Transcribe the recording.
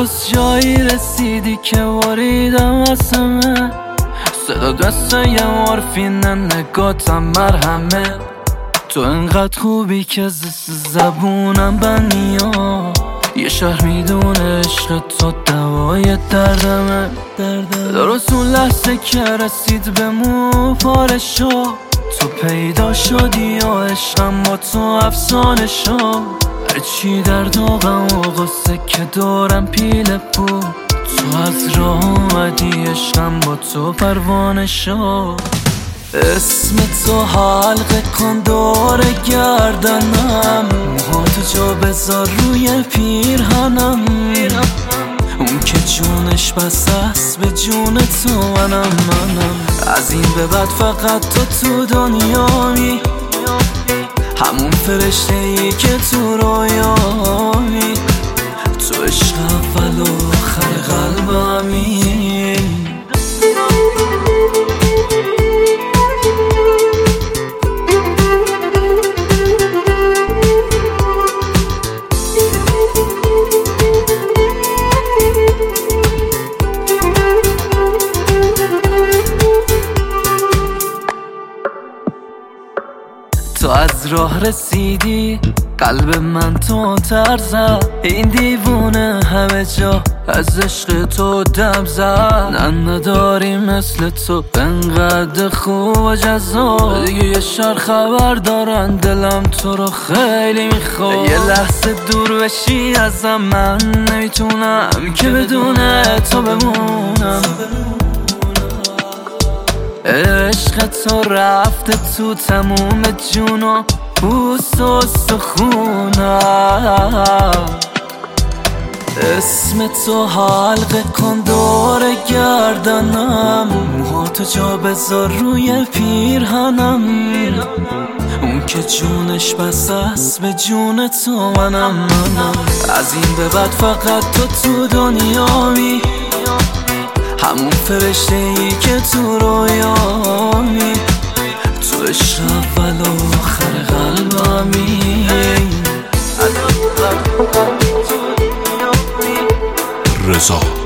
درست جایی رسیدی که واریدم از همه صدا دست یه مورفینه نگاتم مرهمه تو انقدر خوبی که زبونم بنیا یه شهر میدونه عشق تو دوای دردمه درست اون لحظه که رسید به مو پاره شد تو پیدا شدی و عشقم با تو افسانه شد هرچی درد و غم و غصه که دورم پیله بود تو از راه اومدی عشقم با تو پروانه شد اسم تو حلقه کن دور گردنم موهاتو جا بذار روی پیرهنم اون که جونش بس است به جون تو منم از این به بعد فقط تو دنیایی همون فرشته ای که تو رویایی تو عشق اول و آخر قلبمی تو از راه رسیدی قلب من تو ترزد این دیوونه همه جا از عشق تو دم زد نه نداری مثل تو انقدر خوب و جذاب دیگه یه شهر خبر دارن دلم تو رو خیلی میخواد یه لحظه دور بشی ازم من نمیتونم که بدون تو بمونم عشق تو رفته تو تموم جون و پوست و استخونم اسم تو حلقه کن دور گردنم موهاتو جا بذار روی پیرهنم اون که جونش بس است به جون تو منم از این به بعد فقط تو دنیایی همون فرشته ای که تو رویایی تو عشق اول و آخر قلبمی رضا